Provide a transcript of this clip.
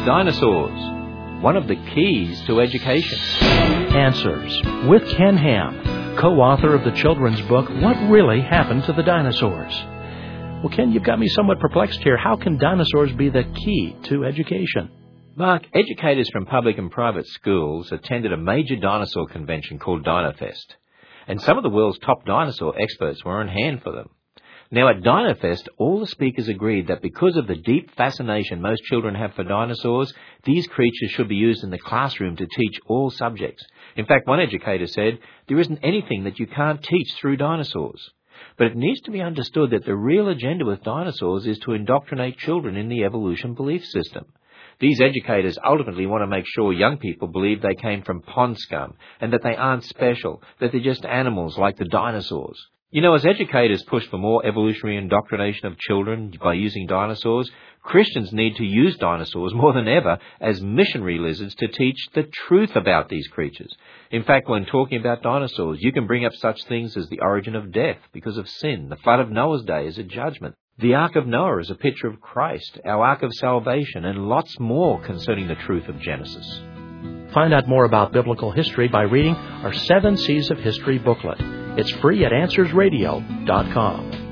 Dinosaurs, one of the keys to education. Answers with Ken Ham, co-author of the children's book, What Really Happened to the Dinosaurs? Well, Ken, you've got me somewhat perplexed here. How can dinosaurs be the key to education? Mark, educators from public and private schools attended a major dinosaur convention called DinoFest, and some of the world's top dinosaur experts were on hand for them. Now, at DinoFest, all the speakers agreed that because of the deep fascination most children have for dinosaurs, these creatures should be used in the classroom to teach all subjects. In fact, one educator said, there isn't anything that you can't teach through dinosaurs. But it needs to be understood that the real agenda with dinosaurs is to indoctrinate children in the evolution belief system. These educators ultimately want to make sure young people believe they came from pond scum and that they aren't special, that they're just animals like the dinosaurs. You know, as educators push for more evolutionary indoctrination of children by using dinosaurs, Christians need to use dinosaurs more than ever as missionary lizards to teach the truth about these creatures. In fact, when talking about dinosaurs, you can bring up such things as the origin of death because of sin, the flood of Noah's day as a judgment, the Ark of Noah is a picture of Christ, our Ark of salvation, and lots more concerning the truth of Genesis. Find out more about biblical history by reading our 7 C's of History booklet. It's free at AnswersRadio.com.